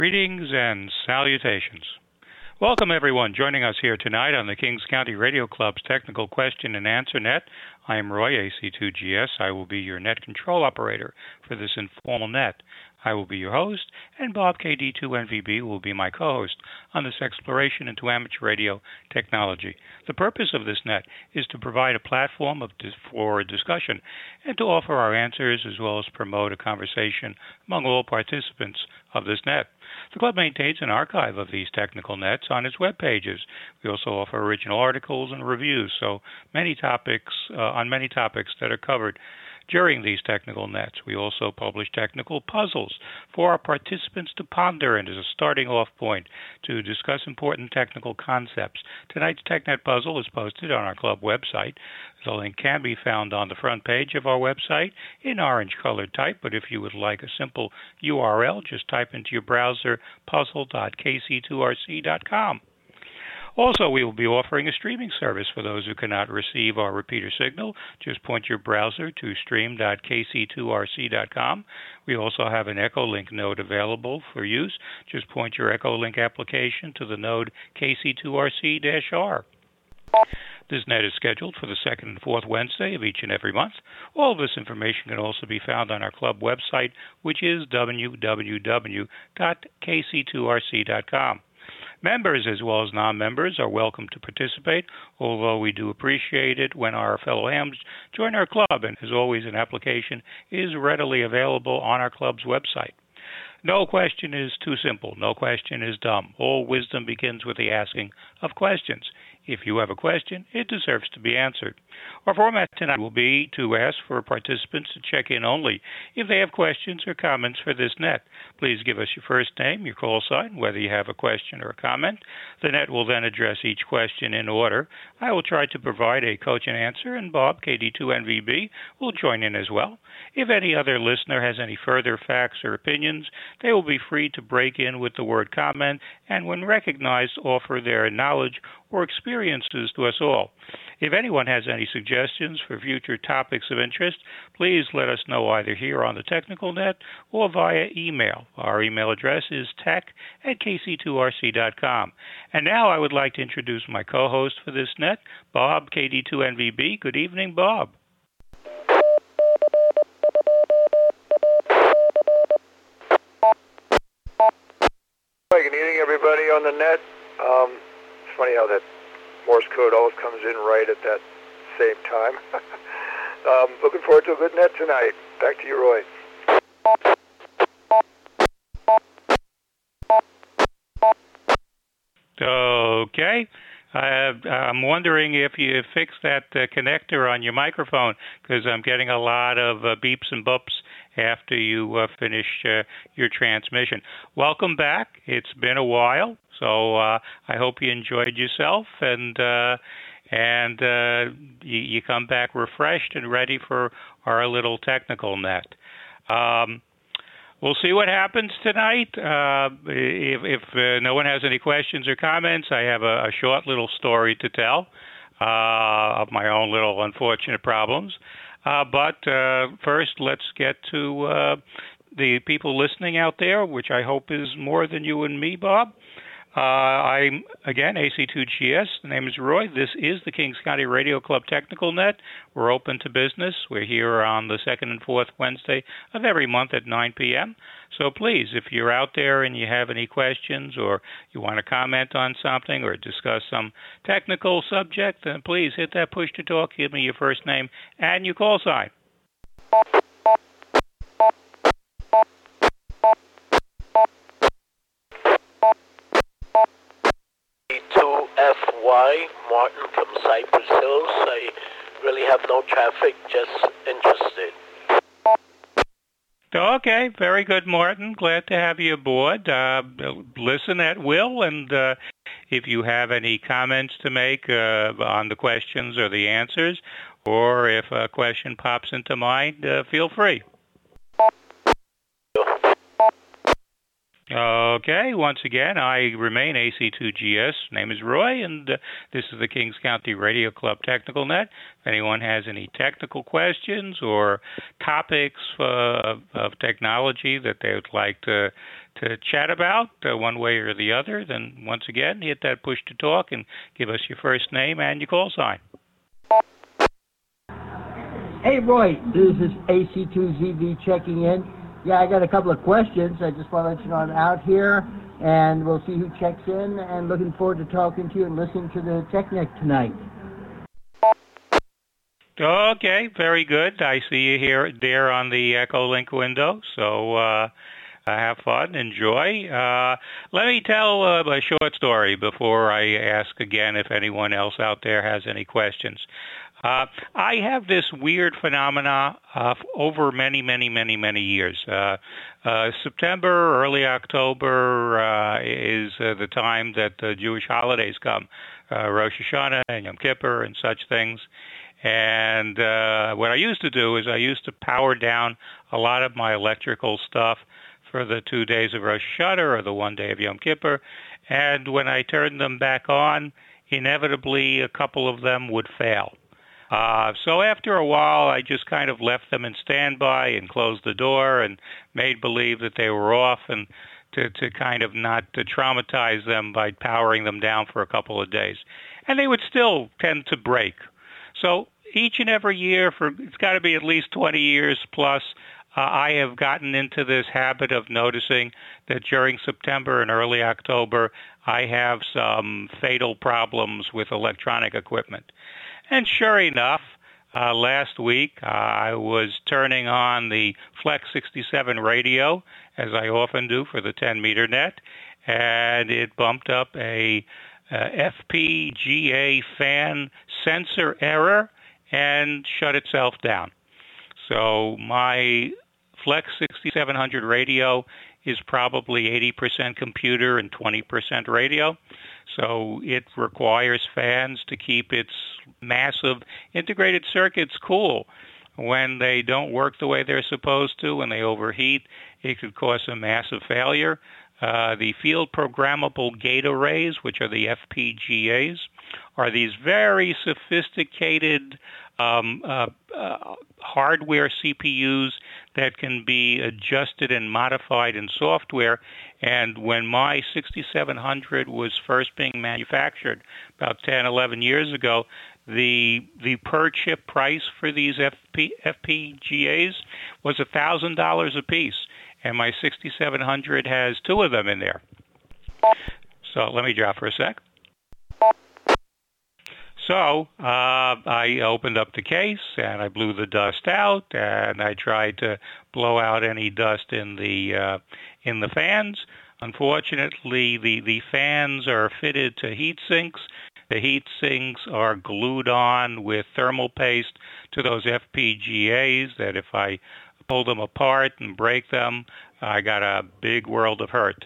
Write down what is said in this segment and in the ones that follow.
Greetings and salutations. Welcome everyone joining us here tonight on the Kings County Radio Club's Technical Question and Answer Net. I am Roy, AC2GS. I will be your net control operator for this informal net. I will be your host, and Bob KD2NVB will be my co-host on this exploration into amateur radio technology. The purpose of this net is to provide a platform for discussion and to offer our answers as well as promote a conversation among all participants of this net. The club maintains an archive of these technical nets on its web pages. We also offer original articles and reviews, so many topics that are covered during these technical nets. We also publish technical puzzles for our participants to ponder and as a starting off point to discuss important technical concepts. Tonight's TechNet puzzle is posted on our club website. The link can be found on the front page of our website in orange-colored type, but if you would like a simple URL, just type into your browser puzzle.kc2rc.com. Also, we will be offering a streaming service for those who cannot receive our repeater signal. Just point your browser to stream.kc2rc.com. We also have an Echolink node available for use. Just point your Echolink application to the node KC2RC-R. This net is scheduled for the second and fourth Wednesday of each and every month. All of this information can also be found on our club website, which is www.kc2rc.com. Members as well as non-members are welcome to participate, although we do appreciate it when our fellow hams join our club, and as always, an application is readily available on our club's website. No question is too simple. No question is dumb. All wisdom begins with the asking of questions. If you have a question, it deserves to be answered. Our format tonight will be to ask for participants to check in only if they have questions or comments for this net. Please give us your first name, your call sign, whether you have a question or a comment. The net will then address each question in order. I will try to provide a cogent answer, and Bob, KD2NVB, will join in as well. If any other listener has any further facts or opinions, they will be free to break in with the word comment and, when recognized, offer their knowledge or experiences to us all. If anyone has any suggestions for future topics of interest, please let us know either here on the Technical Net or via email. Our email address is tech@kc2rc.com. And now I would like to introduce my co-host for this net, Bob, KD2NVB. Good evening, Bob. Good evening, everybody on the net. It's funny how that Morse code always comes in right at that same time. Looking forward to a good net tonight. Back to you, Roy. Okay. I'm wondering if you fixed that connector on your microphone, because I'm getting a lot of beeps and bops after you finish your transmission. Welcome back. It's been a while, so I hope you enjoyed yourself and you come back refreshed and ready for our little technical net. We'll see what happens tonight. If no one has any questions or comments, I have a short little story to tell of my own little unfortunate problems. But first, let's get to the people listening out there, which I hope is more than you and me, Bob. I'm, again, AC2GS. The name is Roy. This is the Kings County Radio Club Technical Net. We're open to business. We're here on the second and fourth Wednesday of every month at 9 p.m. So please, if you're out there and you have any questions or you want to comment on something or discuss some technical subject, then please hit that push to talk. Give me your first name and your call sign. 2FY, Martin from Cypress Hills. I really have no traffic, just interested. Okay, very good, Martin. Glad to have you aboard. Listen at will, and if you have any comments to make on the questions or the answers, or if a question pops into mind, feel free. Okay, once again, I remain AC2GS. Name is Roy, and this is the Kings County Radio Club Technical Net. If anyone has any technical questions or topics of technology that they would like to chat about one way or the other, then once again, hit that push to talk and give us your first name and your call sign. Hey, Roy, this is AC2ZV checking in. Yeah, I got a couple of questions. I just want to let you know I'm out here, and we'll see who checks in, and looking forward to talking to you and listening to the TechNet tonight. Okay, very good. I see you here there on the Echolink window, so have fun, enjoy. Let me tell a short story before I ask again if anyone else out there has any questions. I have this weird phenomena over many, many, many, many years. September, early October is the time that the Jewish holidays come, Rosh Hashanah and Yom Kippur and such things. And what I used to do is I used to power down a lot of my electrical stuff for the 2 days of Rosh Hashanah or the 1 day of Yom Kippur. And when I turned them back on, inevitably a couple of them would fail. So after a while, I just kind of left them in standby and closed the door and made believe that they were off, and to kind of not to traumatize them by powering them down for a couple of days. And they would still tend to break. So each and every year, it's got to be at least 20 years plus, I have gotten into this habit of noticing that during September and early October, I have some fatal problems with electronic equipment. And sure enough, last week I was turning on the Flex 67 radio, as I often do for the 10-meter net, and it bumped up a FPGA fan sensor error and shut itself down. So my Flex 6700 radio is probably 80% computer and 20% radio. So it requires fans to keep its massive integrated circuits cool. When they don't work the way they're supposed to, when they overheat, it could cause a massive failure. The field programmable gate arrays, which are the FPGAs, are these very sophisticated hardware CPUs that can be adjusted and modified in software. And when my 6700 was first being manufactured about 10, 11 years ago, the per chip price for these FPGAs was $1,000 a piece. And my 6700 has two of them in there. So let me drop for a sec. So I opened up the case and I blew the dust out, and I tried to blow out any dust in the fans. Unfortunately, the fans are fitted to heat sinks. The heat sinks are glued on with thermal paste to those FPGAs that if I pull them apart and break them, I got a big world of hurt.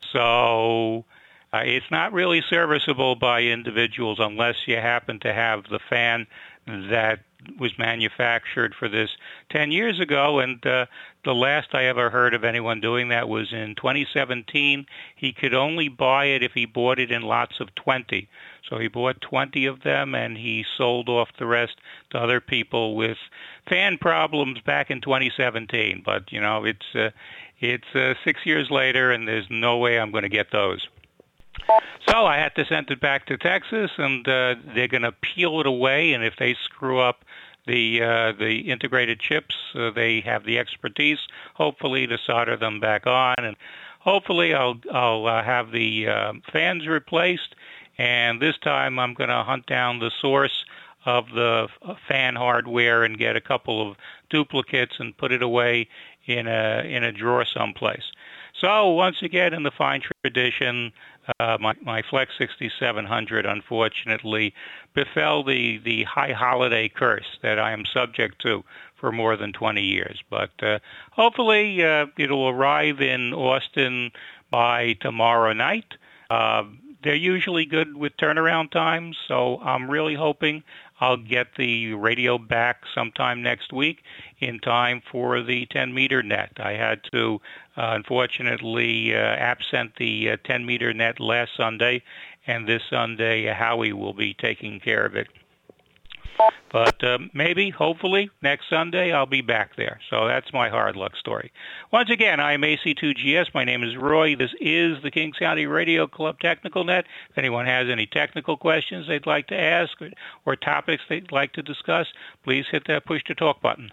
So it's not really serviceable by individuals unless you happen to have the fan that was manufactured for this 10 years ago. And the last I ever heard of anyone doing that was in 2017. He could only buy it if he bought it in lots of 20. So he bought 20 of them, and he sold off the rest to other people with fan problems back in 2017. But, you know, it's 6 years later, and there's no way I'm going to get those. So I had to send it back to Texas, and they're going to peel it away. And if they screw up the integrated chips, they have the expertise, hopefully, to solder them back on. And hopefully I'll have the fans replaced. And this time I'm going to hunt down the source of the fan hardware and get a couple of duplicates and put it away in a drawer someplace. So once again, in the fine tradition, my Flex 6700 unfortunately befell the high holiday curse that I am subject to for more than 20 years. But hopefully it'll arrive in Austin by tomorrow night. They're usually good with turnaround times, so I'm really hoping I'll get the radio back sometime next week in time for the 10-meter net. I had to, unfortunately, absent the 10-meter net last Sunday, and this Sunday, Howie will be taking care of it But maybe, hopefully, next Sunday I'll be back there. So that's my hard luck story. Once again, I am AC2GS. My name is Roy. This is the Kings County Radio Club Technical Net. If anyone has any technical questions they'd like to ask or topics they'd like to discuss, please hit that push to talk button.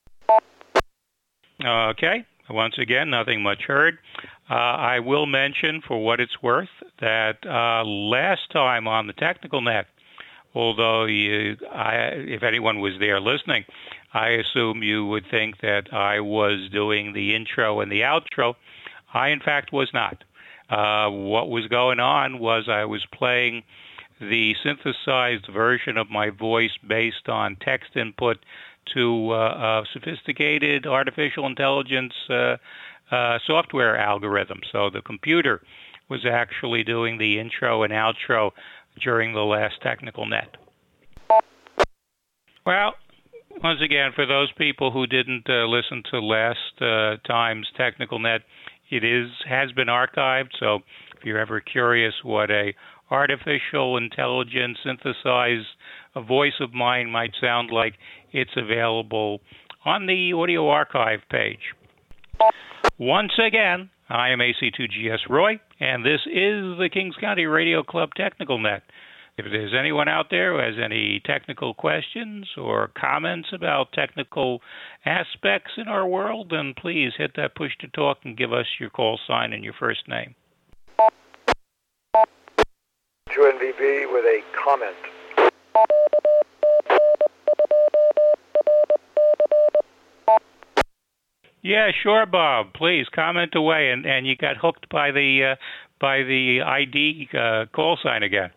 Okay. Once again, nothing much heard. I will mention, for what it's worth, that last time on the Technical Net, although if anyone was there listening, I assume you would think that I was doing the intro and the outro. I, in fact, was not. What was going on was I was playing the synthesized version of my voice based on text input to sophisticated artificial intelligence software algorithm. So the computer was actually doing the intro and outro during the last Technical Net. Well, once again, for those people who didn't listen to last time's Technical Net, it has been archived. So if you're ever curious what a artificial intelligence synthesized voice of mine might sound like, it's available on the audio archive page. Once again, I am AC2GS Roy, and this is the Kings County Radio Club Technical Net. If there's anyone out there who has any technical questions or comments about technical aspects in our world, then please hit that push to talk and give us your call sign and your first name. To NVB with a comment. Yeah, sure, Bob. Please comment away, and you got hooked by the ID call sign again.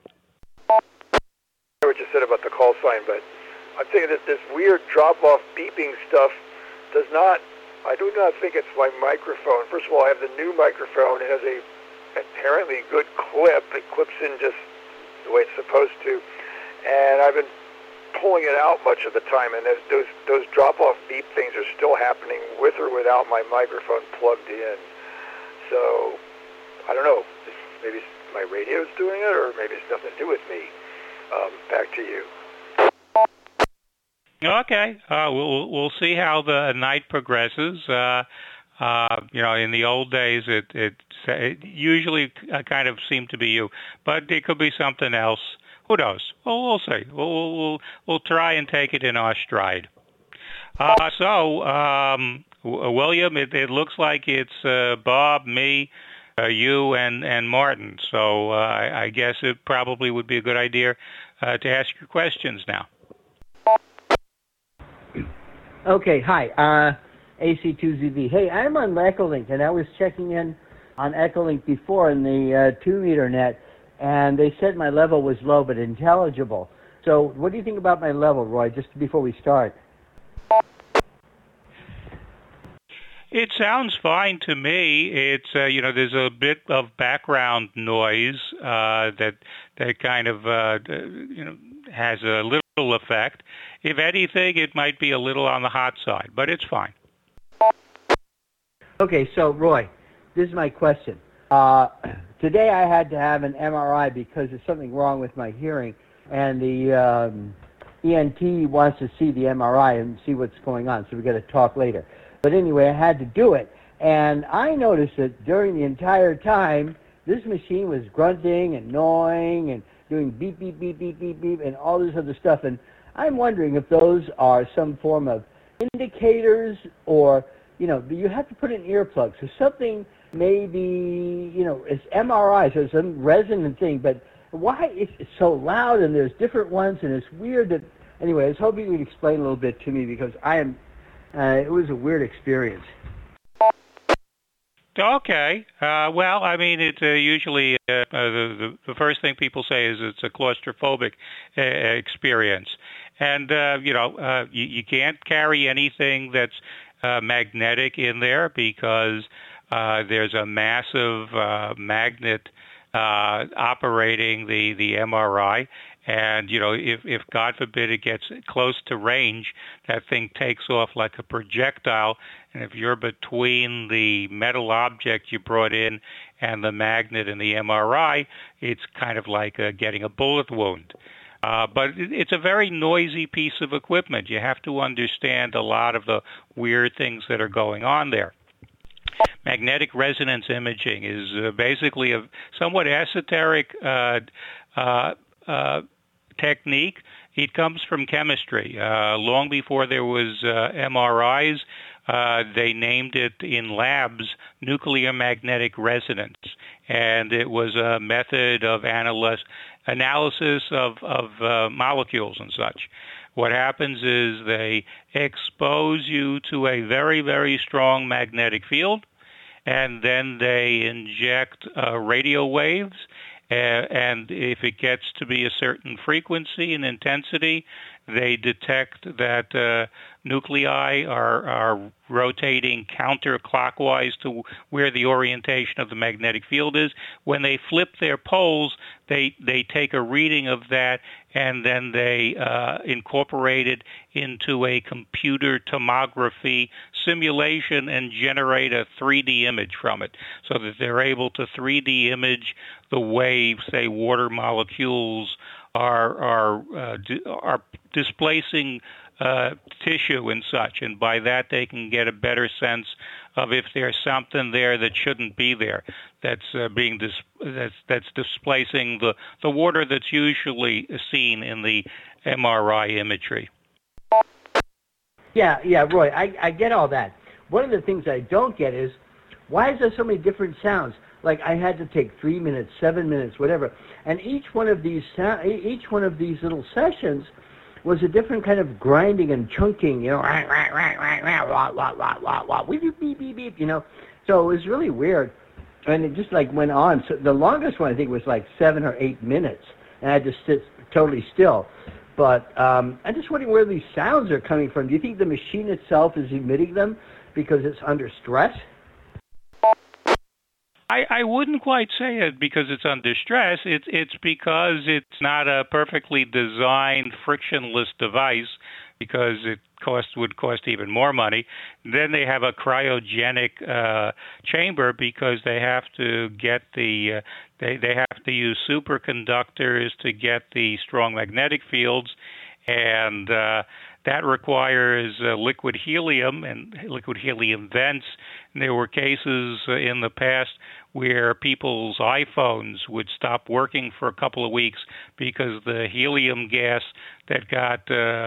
I heard what you said about the call sign, but I'm thinking that this weird drop-off beeping stuff I do not think it's my microphone. First of all, I have the new microphone. It has a apparently good clip. It clips in just the way it's supposed to, and I've been pulling it out much of the time, and those drop-off beep things are still happening with or without my microphone plugged in. So, I don't know. Maybe my radio's doing it, or maybe it's nothing to do with me. Back to you. Okay. We'll see how the night progresses. In the old days, it usually kind of seemed to be you, but it could be something else. Who knows? Well, we'll see. We'll try and take it in our stride. William, it looks like it's Bob, me, you, and Martin. So I guess it probably would be a good idea to ask your questions now. Okay, hi, AC2ZV. Hey, I'm on Echolink, and I was checking in on Echolink before in the 2-meter net, and they said my level was low but intelligible. So what do you think about my level, Roy, just before we start? It sounds fine to me. It's there's a bit of background noise that kind of has a little effect. If anything, it might be a little on the hot side, but it's fine. Okay, so Roy, this is my question. Today I had to have an MRI because there's something wrong with my hearing, and the ENT wants to see the MRI and see what's going on, so we got to talk later. But anyway, I had to do it, and I noticed that during the entire time, this machine was grunting and gnawing and doing beep, beep, beep, beep, beep, beep, and all this other stuff, and I'm wondering if those are some form of indicators or, you have to put in earplugs. So something maybe, it's MRI, so it's a resonant thing, but why it's so loud and there's different ones and it's weird that, anyway, I was hoping you would explain a little bit to me because it was a weird experience. Okay. Well, I mean, it's usually the first thing people say is it's a claustrophobic experience. And, you can't carry anything that's magnetic in there because there's a massive magnet operating the MRI. And, if God forbid it gets close to range, that thing takes off like a projectile. And if you're between the metal object you brought in and the magnet and the MRI, it's kind of like getting a bullet wound. But it's a very noisy piece of equipment. You have to understand a lot of the weird things that are going on there. Magnetic resonance imaging is basically a somewhat esoteric technique. It comes from chemistry. Long before there was MRIs, they named it in labs nuclear magnetic resonance, and it was a method of analysis of molecules and such. What happens is they expose you to a very, very strong magnetic field, and then they inject radio waves, and if it gets to be a certain frequency and intensity, they detect that nuclei are rotating counterclockwise to where the orientation of the magnetic field is. When they flip their poles, they take a reading of that, and then they incorporate it into a computer tomography simulation and generate a 3D image from it, so that they're able to 3D image the way, say, water molecules are displacing tissue and such, and by that they can get a better sense of if there's something there that shouldn't be there, that's that's displacing the water that's usually seen in the MRI imagery. Yeah, Roy, I get all that. One of the things I don't get is, why is there so many different sounds? Like, I had to take 3 minutes, 7 minutes, whatever, and each one of these little sessions was a different kind of grinding and chunking, you know, beep, beep, beep, you know. So it was really weird, and it just like went on. So the longest one I think was like 7 or 8 minutes, and I had to sit totally still. But I'm just wondering where these sounds are coming from. Do you think the machine itself is emitting them because it's under stress? I wouldn't quite say it because it's under stress. It's because it's not a perfectly designed frictionless device, because it would cost even more money. Then they have a cryogenic chamber because they have to get they have to use superconductors to get the strong magnetic fields, and that requires liquid helium and liquid helium vents. And there were cases in the past where people's iPhones would stop working for a couple of weeks because the helium gas that got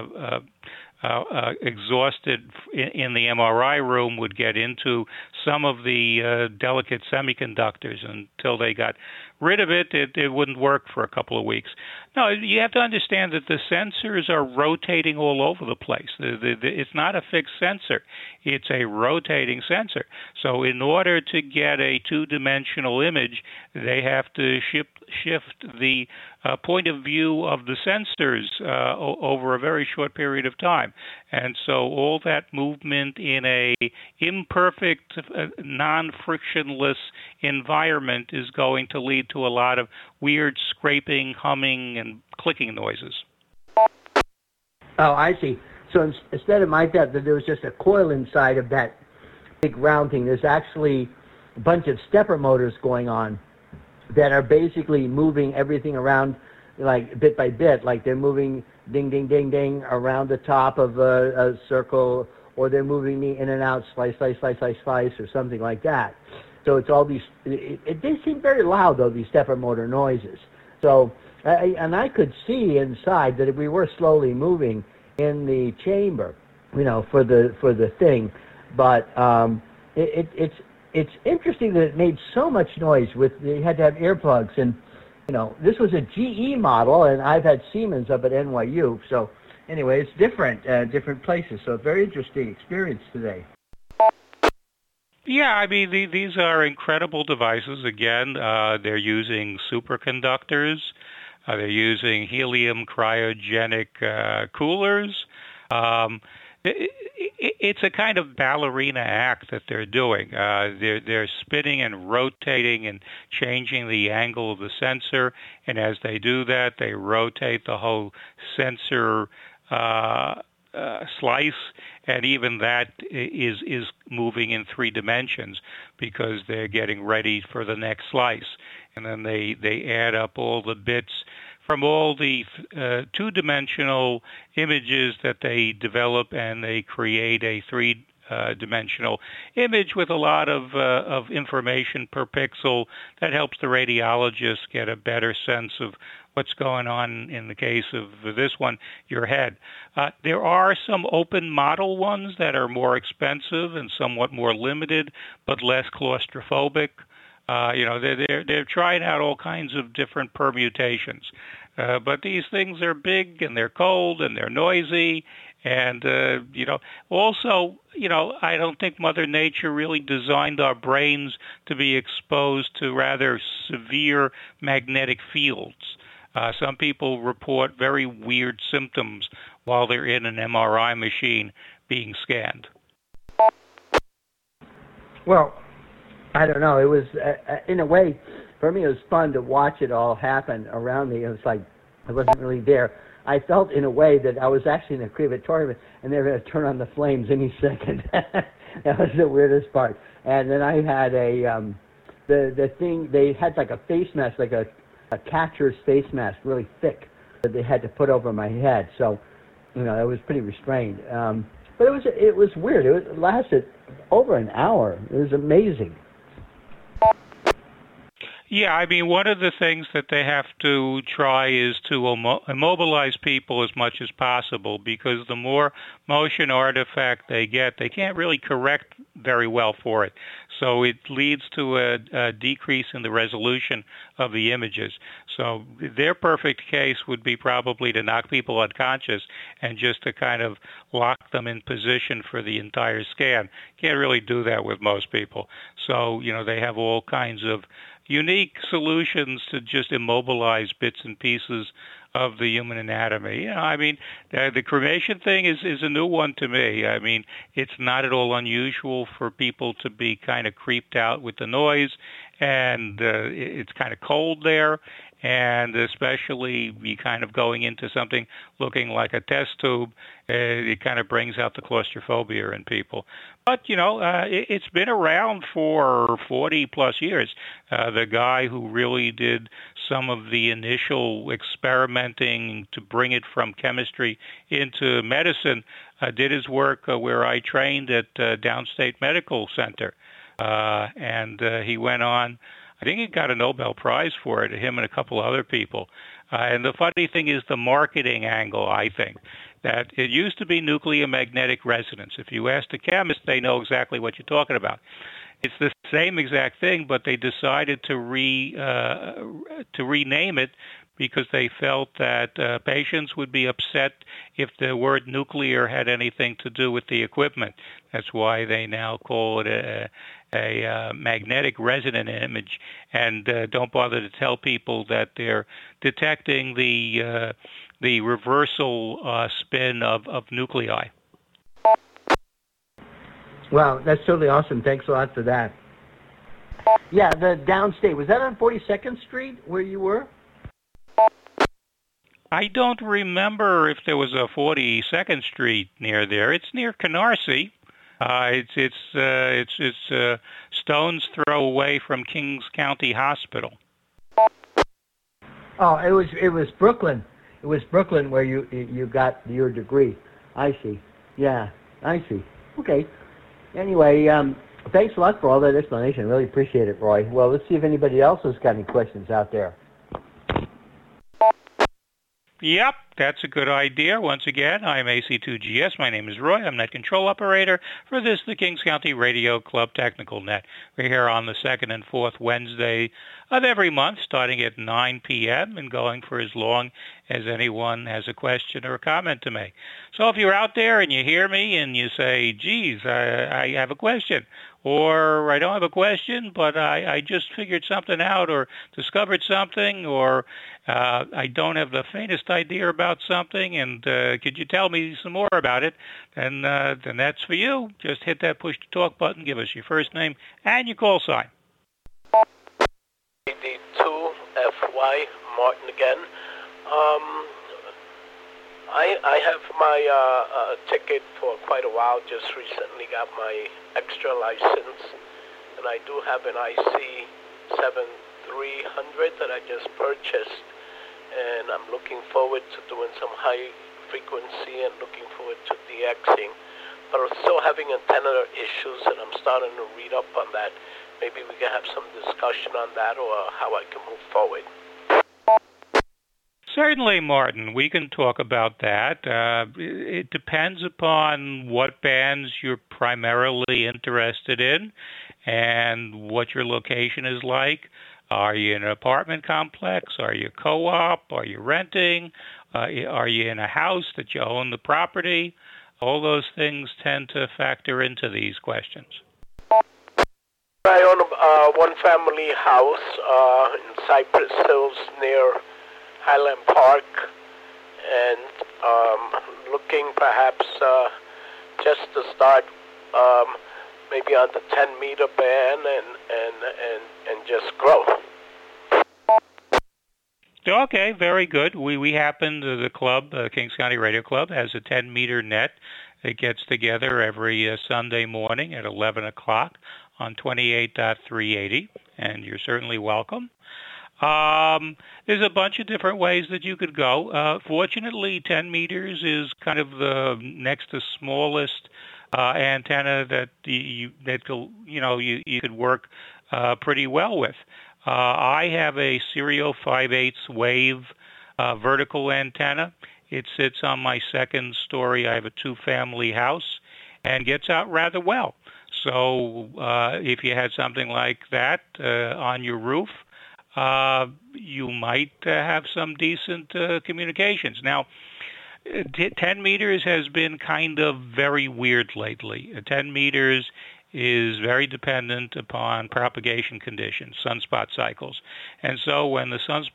exhausted in the MRI room would get into some of the delicate semiconductors. Until they got rid of it, it wouldn't work for a couple of weeks. No, you have to understand that the sensors are rotating all over the place. It's not a fixed sensor. It's a rotating sensor. So in order to get a two-dimensional image, they have to shift the point of view of the sensors over a very short period of time. And so all that movement in a imperfect, non-frictionless environment is going to lead to a lot of weird scraping, humming, and clicking noises. Oh, I see. So instead of my thought that there was just a coil inside of that big round thing, there's actually a bunch of stepper motors going on that are basically moving everything around, like bit by bit, like they're moving ding, ding, ding, ding around the top of a circle, or they're moving me in and out, slice, slice, slice, slice, slice, or something like that. So it's all these, they seem very loud, though, these stepper motor noises. So, and I could see inside that if we were slowly moving in the chamber, you know, for the thing, but it's interesting that it made so much noise. You had to have earplugs, and you know, this was a GE model, and I've had Siemens up at NYU. So anyway, it's different places. So very interesting experience today. Yeah, I mean, these are incredible devices. Again, they're using superconductors. They're using helium cryogenic coolers. It's a kind of ballerina act that they're doing. They're spinning and rotating and changing the angle of the sensor, and as they do that, they rotate the whole sensor slice, and even that is moving in 3 dimensions because they're getting ready for the next slice. And then they add up all the bits from all the two-dimensional images that they develop, and they create a three-dimensional image with a lot of information per pixel that helps the radiologist get a better sense of what's going on in the case of this one, your head. There are some open model ones that are more expensive and somewhat more limited, but less claustrophobic. They're trying out all kinds of different permutations. But these things are big, and they're cold, and they're noisy. And, also, I don't think Mother Nature really designed our brains to be exposed to rather severe magnetic fields. Some people report very weird symptoms while they're in an MRI machine being scanned. Well, I don't know. It was, in a way, for me, it was fun to watch it all happen around me. It was like I wasn't really there. I felt, in a way, that I was actually in a crematorium, and they were going to turn on the flames any second. That was the weirdest part. And then I had the thing, they had like a face mask, like a catcher's face mask, really thick, that they had to put over my head. So, it was pretty restrained. But it was weird. It lasted over an hour. It was amazing. Yeah, I mean, one of the things that they have to try is to immobilize people as much as possible, because the more motion artifact they get, they can't really correct very well for it. So it leads to a decrease in the resolution of the images. So their perfect case would be probably to knock people unconscious and just to kind of lock them in position for the entire scan. Can't really do that with most people. So, they have all kinds of unique solutions to just immobilize bits and pieces of the human anatomy. The cremation thing is a new one to me. I mean, it's not at all unusual for people to be kind of creeped out with the noise, and it's kind of cold there, and especially be kind of going into something looking like a test tube, it kind of brings out the claustrophobia in people. But, it's been around for 40 plus years. The guy who really did some of the initial experimenting to bring it from chemistry into medicine did his work where I trained at Downstate Medical Center. And he went on, I think he got a Nobel Prize for it, him and a couple other people. And the funny thing is the marketing angle, I think, that it used to be nuclear magnetic resonance. If you ask a chemist, they know exactly what you're talking about. It's the same exact thing, but they decided to rename it because they felt that patients would be upset if the word nuclear had anything to do with the equipment. That's why they now call it a magnetic resonant image, and don't bother to tell people that they're detecting the reversal spin of nuclei. Wow, that's totally awesome. Thanks a lot for that. Yeah, the Downstate, was that on 42nd Street where you were? I don't remember if there was a 42nd Street near there. It's near Canarsie. It's stone's throw away from Kings County Hospital. Oh, it was Brooklyn. It was Brooklyn where you got your degree. I see. Yeah, I see. Okay. Anyway, thanks a lot for all that explanation. Really appreciate it, Roy. Well, let's see if anybody else has got any questions out there. Yep, that's a good idea. Once again, I'm AC2GS. My name is Roy. I'm Net Control Operator for this, the Kings County Radio Club Technical Net. We're here on the second and fourth Wednesday of every month, starting at 9 p.m. and going for as long as anyone has a question or a comment to make. So if you're out there and you hear me and you say, geez, I have a question, or I don't have a question, but I just figured something out or discovered something, or I don't have the faintest idea about something, and could you tell me some more about it, then that's for you. Just hit that push to talk button, give us your first name and your call sign. D2FY Martin again. I have my ticket for quite a while, just recently got my extra license, and I do have an IC 7300 that I just purchased, and I'm looking forward to doing some high frequency and looking forward to DXing. But I'm still having antenna issues, and I'm starting to read up on that. Maybe we can have some discussion on that, or how I can move forward. Certainly, Martin, we can talk about that. It depends upon what bands you're primarily interested in and what your location is like. Are you in an apartment complex? Are you co-op? Are you renting? Are you in a house that you own the property? All those things tend to factor into these questions. I own a one-family house in Cypress Hills near Highland Park, and looking perhaps just to start maybe on the 10-meter band and just grow. Okay, very good. We happen to the club, Kings County Radio Club, has a 10-meter net. It gets together every Sunday morning at 11 o'clock on 28.380, and you're certainly welcome. There's a bunch of different ways that you could go. Fortunately, 10 meters is kind of the next to smallest antenna that you could work pretty well with. I have a Serial 5/8 wave vertical antenna. It sits on my second story. I have a two-family house and gets out rather well. So if you had something like that on your roof, you might have some decent communications. Now, 10 meters has been kind of very weird lately. 10 meters is very dependent upon propagation conditions, sunspot cycles. And so when the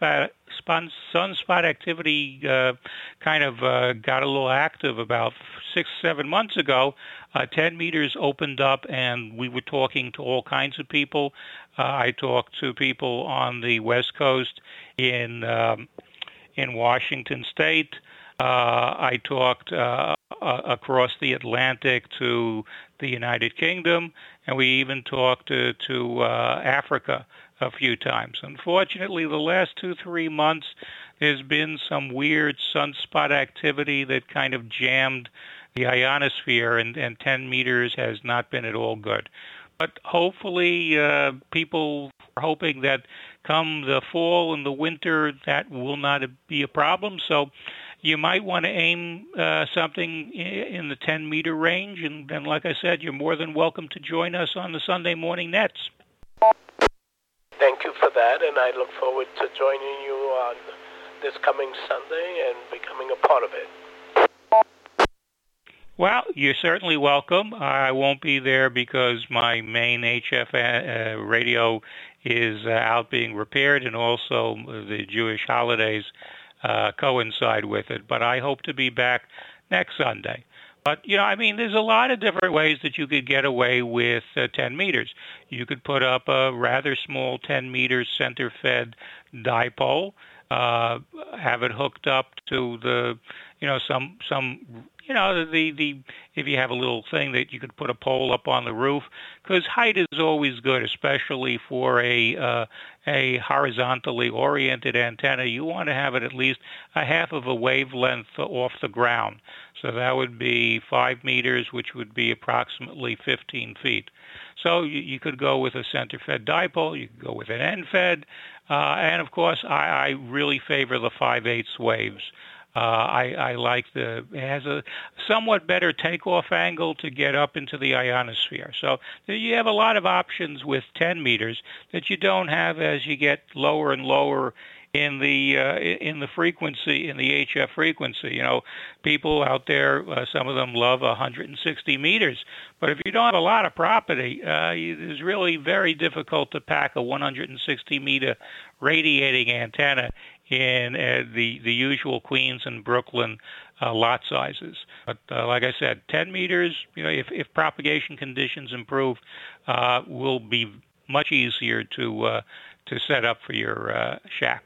sunspot activity kind of got a little active about 6-7 months ago, 10 meters opened up, and we were talking to all kinds of people. I talked to people on the West Coast in Washington State. I talked across the Atlantic to the United Kingdom, and we even talked to Africa a few times. Unfortunately, the last 2-3 months, there's been some weird sunspot activity that kind of jammed the ionosphere, and 10 meters has not been at all good. But hopefully, people are hoping that come the fall and the winter, that will not be a problem. So you might want to aim something in the 10-meter range. And like I said, you're more than welcome to join us on the Sunday morning nets. Thank you for that, and I look forward to joining you on this coming Sunday and becoming a part of it. Well, you're certainly welcome. I won't be there because my main HF radio is out being repaired, and also the Jewish holidays coincide with it. But I hope to be back next Sunday. But, there's a lot of different ways that you could get away with 10 meters. You could put up a rather small 10-meter center-fed dipole, have it hooked up to the, if you have a little thing that you could put a pole up on the roof, because height is always good, especially for a horizontally oriented antenna. You want to have it at least a half of a wavelength off the ground. So that would be 5 meters, which would be approximately 15 feet. So you could go with a center-fed dipole, you could go with an end-fed, and of course I really favor the 5/8 waves. I like it has a somewhat better takeoff angle to get up into the ionosphere. So you have a lot of options with 10 meters that you don't have as you get lower and lower in the frequency, in the HF frequency. People out there, some of them love 160 meters, but if you don't have a lot of property, it's really very difficult to pack a 160 meter radiating antenna in the usual Queens and Brooklyn lot sizes. But like I said, 10 meters, if propagation conditions improve, will be much easier to set up for your shack.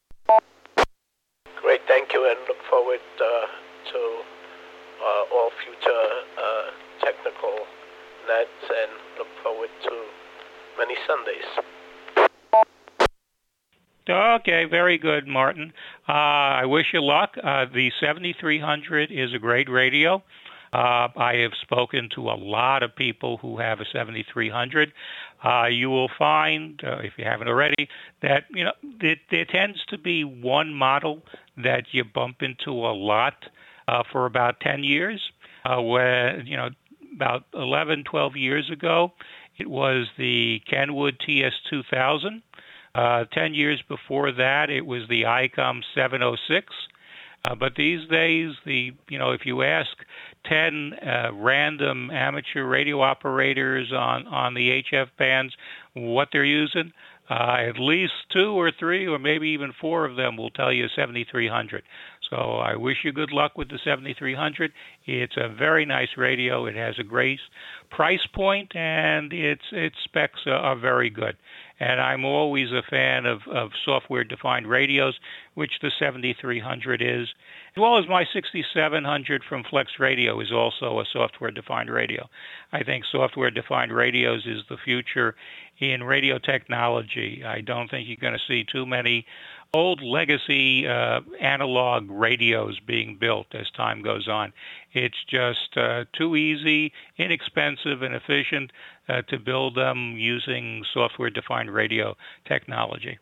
Great, thank you, and look forward to all future technical nets, and look forward to many Sundays. Okay, very good, Martin. I wish you luck. The 7300 is a great radio. I have spoken to a lot of people who have a 7300. You will find, if you haven't already, that there tends to be one model that you bump into a lot for about 10 years. About 11, 12 years ago, it was the Kenwood TS2000. 10 years before that, it was the ICOM 706. But these days, if you ask 10 random amateur radio operators on the HF bands what they're using, at least 2 or 3 or maybe even 4 of them will tell you 7300. So I wish you good luck with the 7300. It's a very nice radio. It has a great price point, and its specs are very good. And I'm always a fan of software-defined radios, which the 7300 is, as well as my 6700 from Flex Radio is also a software-defined radio. I think software-defined radios is the future in radio technology. I don't think you're going to see too many old legacy analog radios being built as time goes on. It's just too easy, inexpensive, and efficient to build them using software-defined radio technology.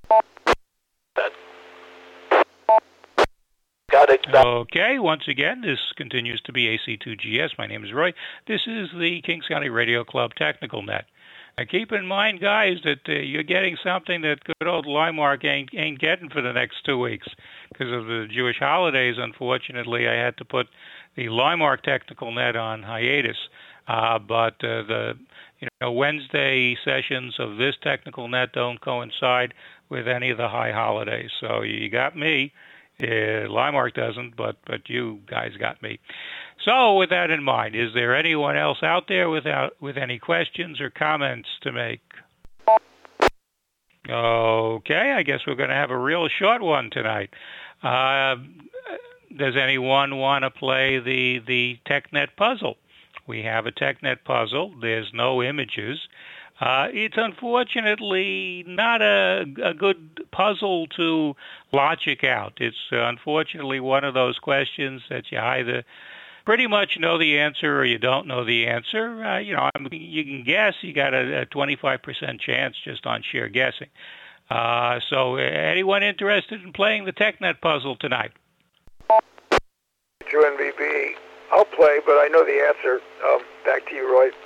Got it. Okay, once again, this continues to be AC2GS. My name is Roy. This is the Kings County Radio Club Technical Net. Keep in mind, guys, that you're getting something that good old Limark ain't getting for the next 2 weeks. Because of the Jewish holidays, unfortunately, I had to put the Limark Technical Net on hiatus. But the Wednesday sessions of this Technical Net don't coincide with any of the high holidays. So you got me. Limark doesn't, but you guys got me. So with that in mind, is there anyone else out there with any questions or comments to make? Okay, I guess we're going to have a real short one tonight. Does anyone want to play the TechNet puzzle? We have a TechNet puzzle. There's no images. It's unfortunately not a good puzzle to logic out. It's unfortunately one of those questions that you either pretty much know the answer or you don't know the answer. You can guess. You got a 25% chance just on sheer guessing. So anyone interested in playing the TechNet puzzle tonight? To NVB, I'll play, but I know the answer. Back to you, Roy.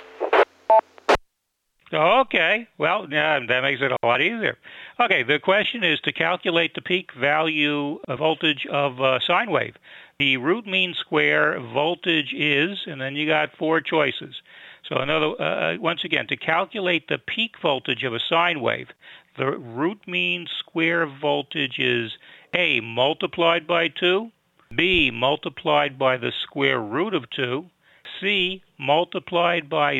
Okay, well, that makes it a lot easier. Okay, the question is to calculate the peak value of voltage of a sine wave. The root mean square voltage is, and then you got 4 choices. So once again, to calculate the peak voltage of a sine wave, the root mean square voltage is A, multiplied by 2, B, multiplied by the square root of 2, C, multiplied by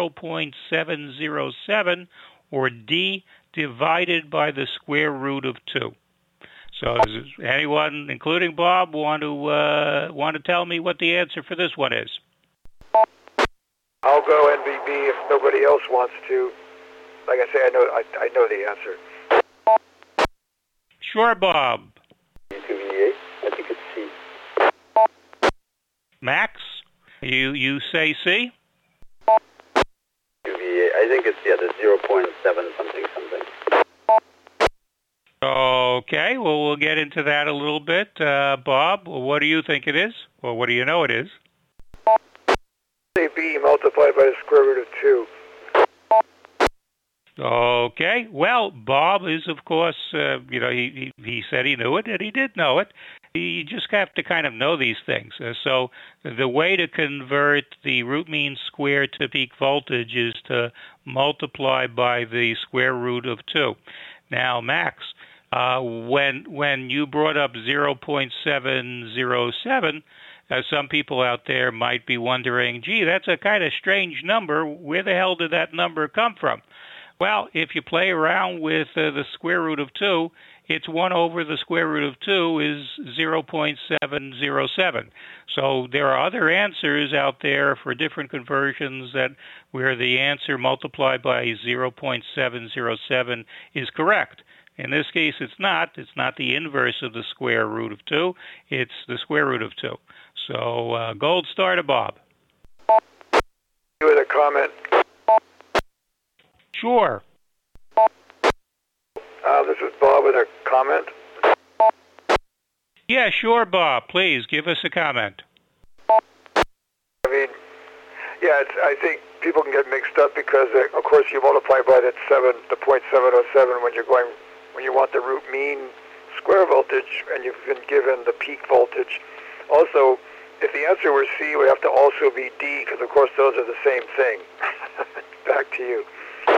0.707, or D, divided by the square root of 2. So does anyone, including Bob, want to tell me what the answer for this one is? I'll go NVB if nobody else wants to. Like I say, I know the answer. Sure, Bob. UVA, I think it's C. Max, you say C? UVA, I think it's the 0.7 something. Okay, well, we'll get into that a little bit. Bob, what do you think it is? Or what do you know it is? Say B multiplied by the square root of 2. Okay, well, Bob is, of course, he said he knew it, and he did know it. You just have to kind of know these things. So the way to convert the root mean square to peak voltage is to multiply by the square root of 2. Now, Max, when you brought up 0.707, some people out there might be wondering, gee, that's a kind of strange number. Where the hell did that number come from? Well, if you play around with the square root of 2, it's 1 over the square root of 2 is 0.707. So there are other answers out there for different conversions where the answer multiplied by 0.707 is correct. In this case, it's not. It's not the inverse of the square root of 2. It's the square root of 2. So gold star to Bob. With a comment. Sure. This is Bob with a comment. Yeah, sure, Bob. Please give us a comment. I mean, yeah, I think people can get mixed up because, of course, you multiply by that 0.707 when you want the root mean square voltage, and you've been given the peak voltage. Also, if the answer were C, it would have to also be D, because, of course, those are the same thing. Back to you.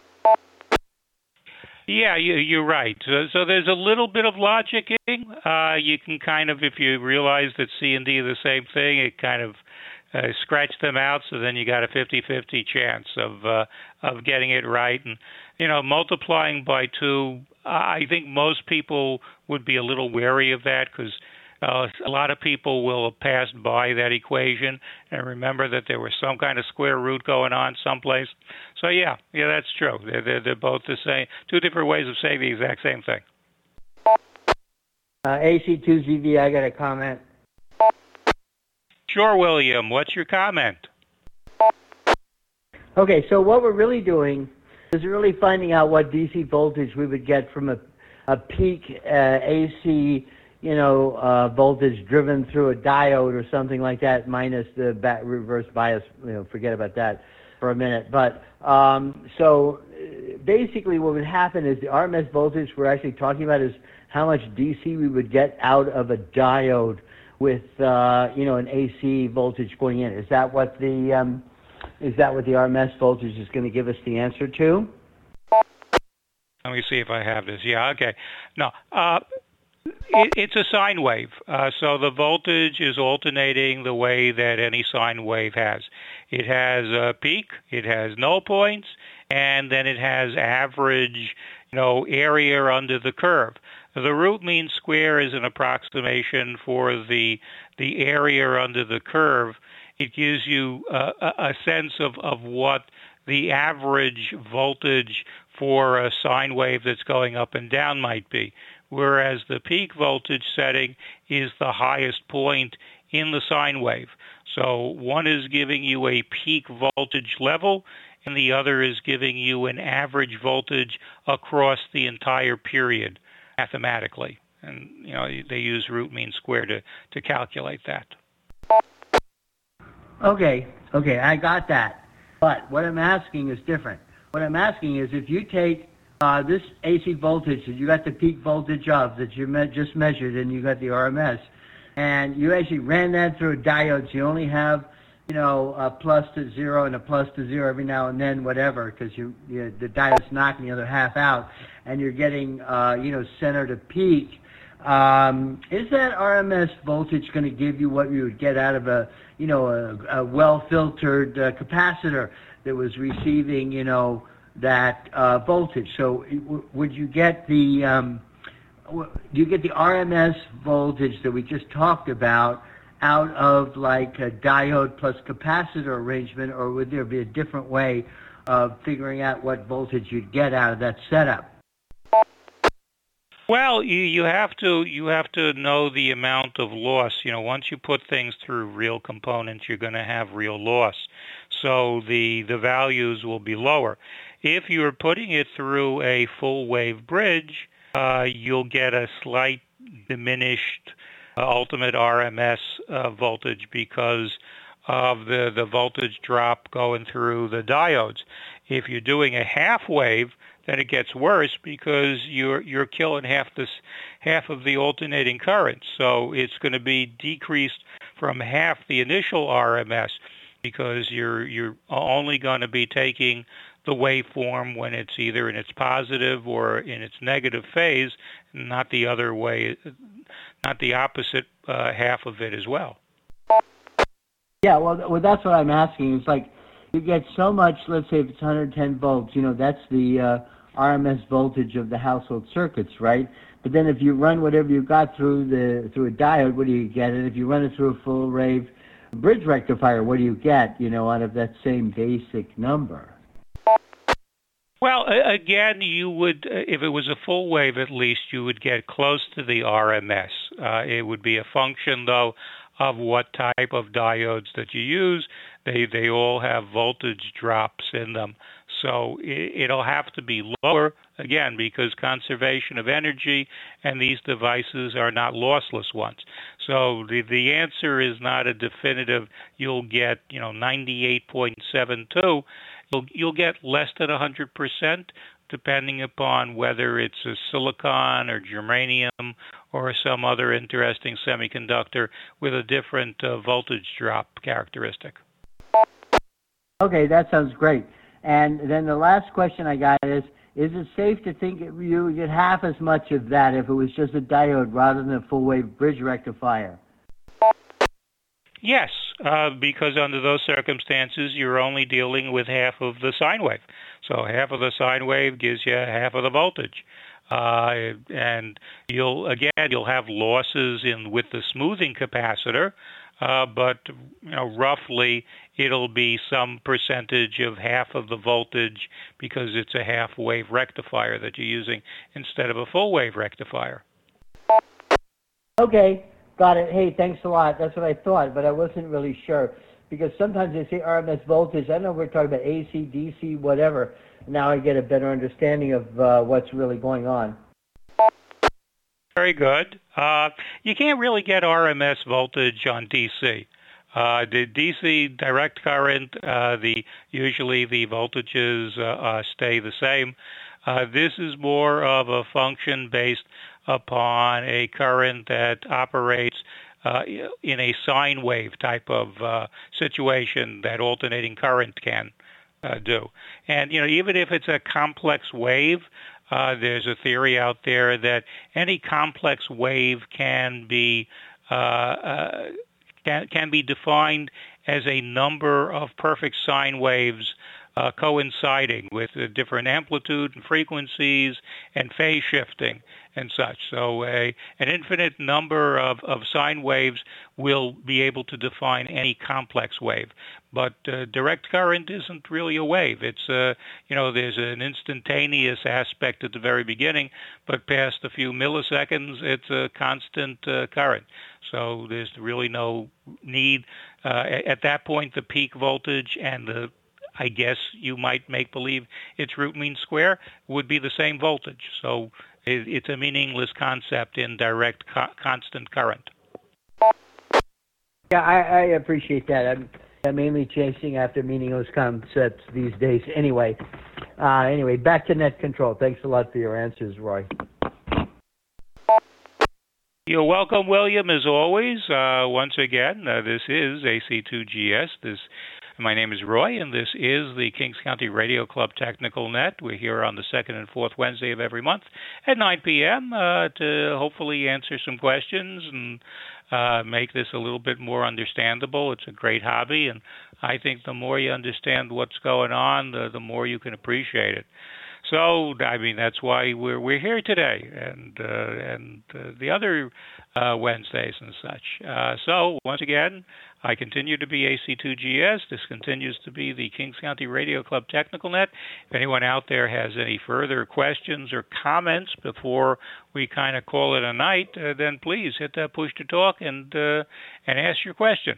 Yeah, you're right. So there's a little bit of logic in. You can kind of, if you realize that C and D are the same thing, it kind of scratch them out. So then you got a 50-50 chance of getting it right. And multiplying by 2, I think most people would be a little wary of that because a lot of people will have passed by that equation and remember that there was some kind of square root going on someplace. So yeah, that's true. They're both the same, two different ways of saying the exact same thing. AC2ZV, I got a comment. Sure, William. What's your comment? Okay, so what we're really doing is really finding out what DC voltage we would get from a peak AC voltage driven through a diode or something like that, minus the reverse bias. Forget about that for a minute. But so basically what would happen is the RMS voltage we're actually talking about is how much DC we would get out of a diode with an AC voltage going in. Is that what the RMS voltage is going to give us the answer to? Let me see if I have this. Yeah, okay. No. It's a sine wave, so the voltage is alternating the way that any sine wave has. It has a peak, it has null points, and then it has average, area under the curve. The root mean square is an approximation for the area under the curve. It gives you a sense of what the average voltage for a sine wave that's going up and down might be, whereas the peak voltage setting is the highest point in the sine wave. So one is giving you a peak voltage level, and the other is giving you an average voltage across the entire period mathematically. And, they use root mean square to calculate that. Okay, I got that. But what I'm asking is different. What I'm asking is if you take this AC voltage that you got the peak voltage of that you just measured and you got the RMS, and you actually ran that through a diode, so you only have, a plus to 0 and a plus to 0 every now and then, whatever, because the diode's knocking the other half out, and you're getting, center to peak. Is that RMS voltage going to give you what you would get out of a well-filtered capacitor that was receiving, that voltage? So would you get the RMS voltage that we just talked about out of like a diode plus capacitor arrangement, or would there be a different way of figuring out what voltage you'd get out of that setup? Well, you have to know the amount of loss. Once you put things through real components, you're going to have real loss. So the values will be lower. If you're putting it through a full wave bridge, you'll get a slight diminished ultimate RMS voltage because of the voltage drop going through the diodes. If you're doing a half wave, then it gets worse because you're killing half of the alternating current. So it's going to be decreased from half the initial RMS because you're only going to be taking the waveform when it's either in its positive or in its negative phase, not the other way, not the opposite half of it as well. Yeah, well, that's what I'm asking. It's like you get so much, let's say if it's 110 volts, that's the RMS voltage of the household circuits, right? But then if you run whatever you got through a diode, what do you get? And if you run it through a full wave bridge rectifier, what do you get, out of that same basic number? Well, again, you would, if it was a full wave at least, you would get close to the RMS. It would be a function, though, of what type of diodes that you use. They all have voltage drops in them. So it'll have to be lower, again, because conservation of energy, and these devices are not lossless ones. So the answer is not a definitive, you'll get, 98.72. You'll get less than 100%, depending upon whether it's a silicon or germanium or some other interesting semiconductor with a different voltage drop characteristic. Okay, that sounds great. And then the last question I got is it safe to think you would get half as much of that if it was just a diode rather than a full-wave bridge rectifier? Yes, because under those circumstances, you're only dealing with half of the sine wave. So half of the sine wave gives you half of the voltage. And you'll have losses with the smoothing capacitor, but roughly it'll be some percentage of half of the voltage because it's a half wave rectifier that you're using instead of a full wave rectifier. Okay, got it. Hey, thanks a lot. That's what I thought, but I wasn't really sure because sometimes they say RMS voltage. I know we're talking about AC, DC, whatever. Now I get a better understanding of what's really going on. Very good. You can't really get RMS voltage on DC. The DC direct current, usually the voltages stay the same. This is more of a function based upon a current that operates in a sine wave type of situation that alternating current can do. And even if it's a complex wave, there's a theory out there that any complex wave can be defined as a number of perfect sine waves coinciding with different amplitude and frequencies and phase shifting and such. So an infinite number of sine waves will be able to define any complex wave. But direct current isn't really a wave. It's, there's an instantaneous aspect at the very beginning, but past a few milliseconds, it's a constant current. So there's really no need. At that point, the peak voltage and I guess you might make believe its root mean square would be the same voltage. So it's a meaningless concept in direct constant current. Yeah, I appreciate that. I'm mainly chasing after meaningless concepts these days. Anyway, back to net control. Thanks a lot for your answers, Roy. You're welcome, William, as always. Once again, this is AC2GS. My name is Roy, and this is the Kings County Radio Club Technical Net. We're here on the second and fourth Wednesday of every month at 9 p.m. To hopefully answer some questions and make this a little bit more understandable. It's a great hobby, and I think the more you understand what's going on, the more you can appreciate it. So, that's why we're here today, and the other Wednesdays and such. So, once again, I continue to be AC2GS. This continues to be the Kings County Radio Club Technical Net. If anyone out there has any further questions or comments before we kind of call it a night, then please hit that push to talk and ask your question.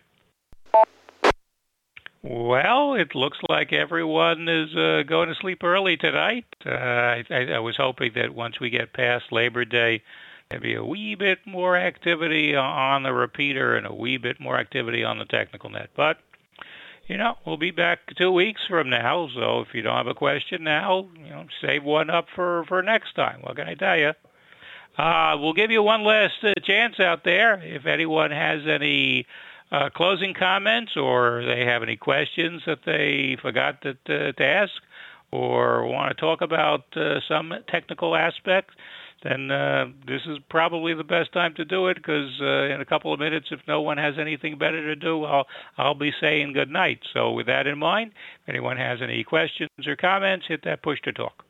Well, it looks like everyone is going to sleep early tonight. I was hoping that once we get past Labor Day, there'd be a wee bit more activity on the repeater and a wee bit more activity on the technical net. But, we'll be back 2 weeks from now. So if you don't have a question now, save one up for next time. What can I tell you? We'll give you one last chance out there. If anyone has any closing comments, or they have any questions that they forgot to ask, or want to talk about some technical aspect, then this is probably the best time to do it, because in a couple of minutes, if no one has anything better to do, I'll be saying good night. So with that in mind, if anyone has any questions or comments, hit that push to talk.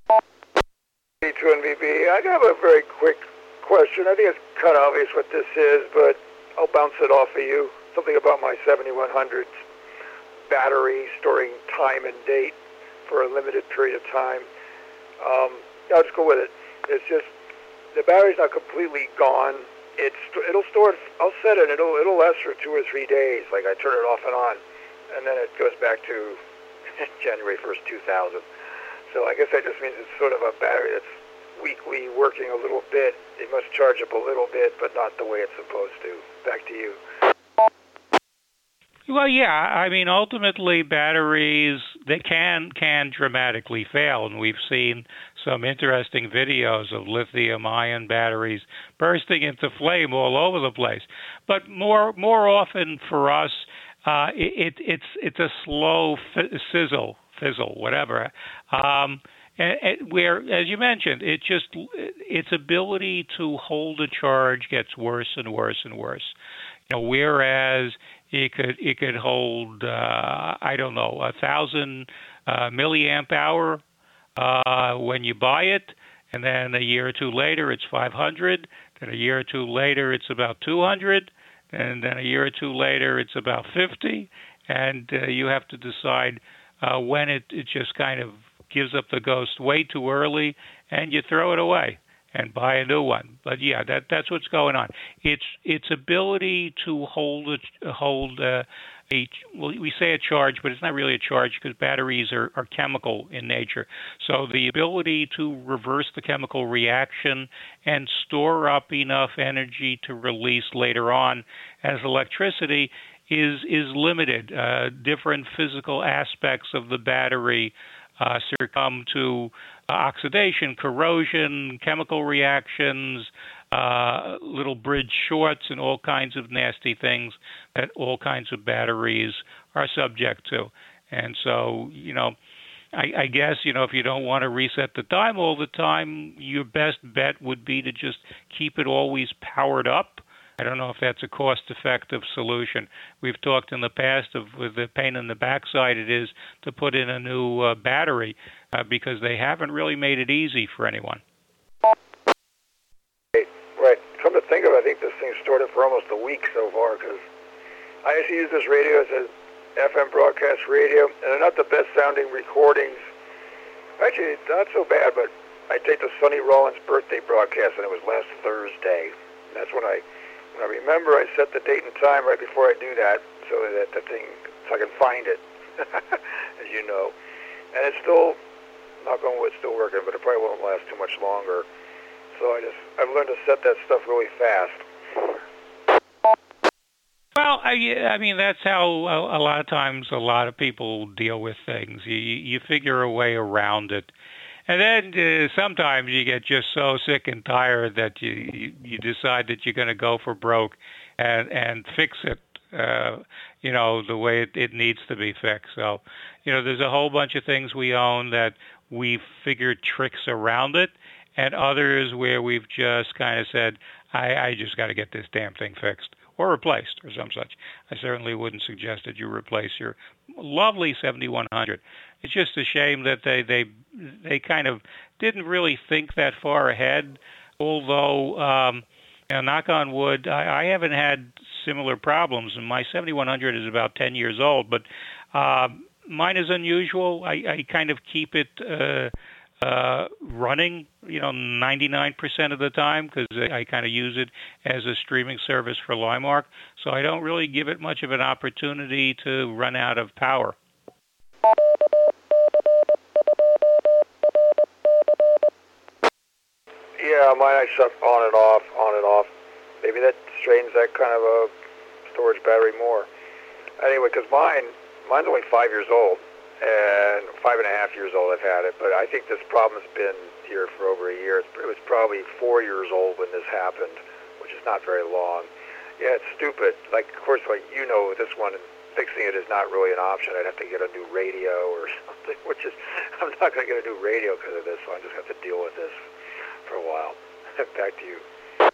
C2NVB, I have a very quick question. I think it's kind of obvious what this is, but I'll bounce it off of you. Something about my 7100's battery storing time and date. for a limited period of time. I'll just go with it. It's just the battery's not completely gone. It'll store it. I'll set it. It'll last for 2 or 3 days. Like I turn it off and on, and then it goes back to January 1st, 2000. So I guess that just means it's sort of a battery that's weekly working a little bit. It must charge up a little bit, but not the way it's supposed to. Back to you. Well, yeah. I mean, ultimately, batteries, they can dramatically fail, and we've seen some interesting videos of lithium-ion batteries bursting into flame all over the place. But more often for us, it's a slow fizzle, whatever. And where, as you mentioned, its ability to hold a charge gets worse and worse and worse. Whereas it could hold 1,000 milliamp hour when you buy it, and then a year or two later it's 500. Then a year or two later it's about 200, and then a year or two later it's about 50, and you have to decide when it just kind of gives up the ghost way too early, and you throw it away and buy a new one. But yeah, that's what's going on. Its ability to hold we say a charge, but it's not really a charge because batteries are chemical in nature. So the ability to reverse the chemical reaction and store up enough energy to release later on as electricity is limited. Different physical aspects of the battery succumb to oxidation, corrosion, chemical reactions, little bridge shorts, and all kinds of nasty things that all kinds of batteries are subject to. And so, I guess, if you don't want to reset the time all the time, your best bet would be to just keep it always powered up. I don't know if that's a cost-effective solution. We've talked in the past of with the pain in the backside it is to put in a new battery because they haven't really made it easy for anyone. Right. Come to think of it, I think this thing's stored it for almost a week so far because I actually use this radio as an FM broadcast radio, and they're not the best-sounding recordings. Actually, not so bad, but I take the Sonny Rollins birthday broadcast, and it was last Thursday. And that's when I remember I set the date and time right before I do that so that the thing, so I can find it, as you know. And it's still, knock on wood, still working, but it probably won't last too much longer. So I've learned to set that stuff really fast. Well, I mean, that's how a lot of times a lot of people deal with things. You figure a way around it. And then sometimes you get just so sick and tired that you decide that you're going to go for broke and fix it, the way it needs to be fixed. So, there's a whole bunch of things we own that we've figured tricks around it, and others where we've just kind of said, I just got to get this damn thing fixed or replaced or some such. I certainly wouldn't suggest that you replace your lovely 7100. It's just a shame that they kind of didn't really think that far ahead. Although, knock on wood, I haven't had similar problems, and my 7100 is about 10 years old. But mine is unusual. I kind of keep it running, 99% of the time because I kind of use it as a streaming service for Limemark. So I don't really give it much of an opportunity to run out of power. Yeah, mine I shut on and off. Maybe that strains that kind of a storage battery more. Anyway, because mine's only 5 years old, and 5.5 years old I've had it, but I think this problem's been here for over a year. It was probably 4 years old when this happened, which is not very long. Yeah, it's stupid. Like, of course, this one, fixing it is not really an option. I'd have to get a new radio or something, which is, I'm not going to get a new radio because of this, so I just have to deal with this for a while. Back to you.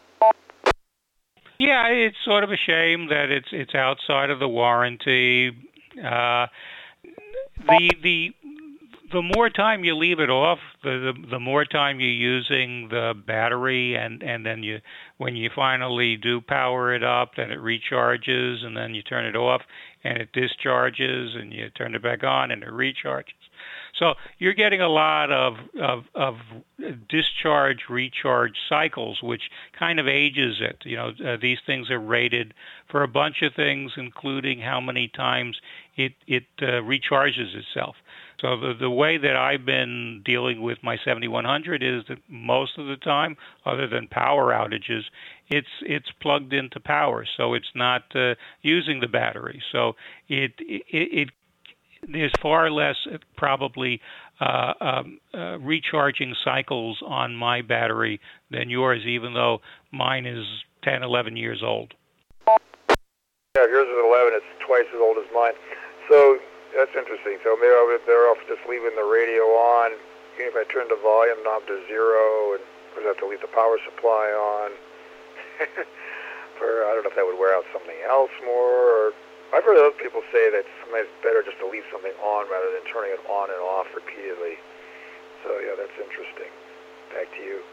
Yeah, it's sort of a shame that it's outside of the warranty. The more time you leave it off, the more time you're using the battery, and then when you finally do power it up, then it recharges, and then you turn it off, and it discharges, and you turn it back on, and it recharges. So you're getting a lot of discharge, recharge cycles, which kind of ages it. These things are rated for a bunch of things, including how many times it recharges itself. So the way that I've been dealing with my 7100 is that most of the time, other than power outages, it's plugged into power, so it's not using the battery. So there's far less probably recharging cycles on my battery than yours, even though mine is 10, 11 years old. Yeah, yours is 11. It's twice as old as mine. So that's interesting. So maybe I would be better off just leaving the radio on, even if I turn the volume knob to 0, and of course I have to leave the power supply on. I don't know if that would wear out something else more. Or I've heard other people say that sometimes it's better just to leave something on rather than turning it on and off repeatedly. So yeah, that's interesting. Back to you.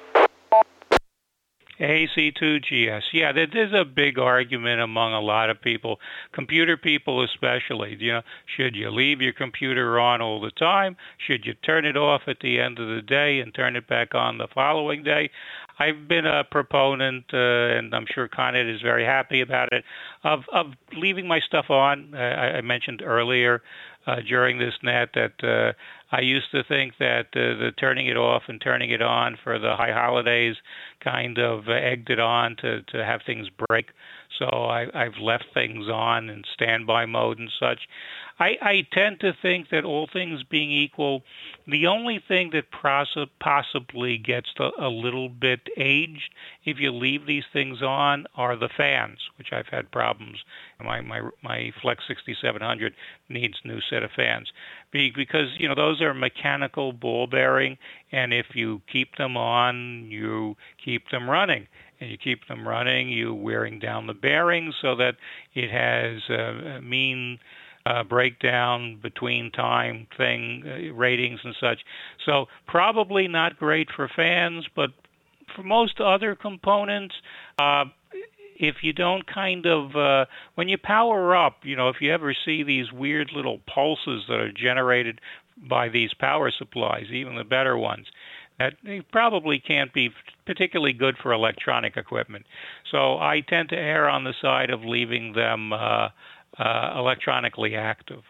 AC2GS. Yeah, there's a big argument among a lot of people, computer people especially. Should you leave your computer on all the time? Should you turn it off at the end of the day and turn it back on the following day? I've been a proponent, and I'm sure Con Ed is very happy about it, of leaving my stuff on. I mentioned earlier during this net that I used to think that the turning it off and turning it on for the high holidays kind of egged it on to have things break. So I've left things on in standby mode and such. I tend to think that all things being equal, the only thing that possibly gets a little bit aged if you leave these things on are the fans, which I've had problems. My Flex 6700 needs a new set of fans because those are mechanical ball bearing, and if you keep them on, you keep them running. And you keep them running, you're wearing down the bearings so that it has a mean breakdown between time ratings and such. So probably not great for fans, but for most other components, if you don't kind of, when you power up, if you ever see these weird little pulses that are generated by these power supplies, even the better ones, that they probably can't be particularly good for electronic equipment. So I tend to err on the side of leaving them electronically active.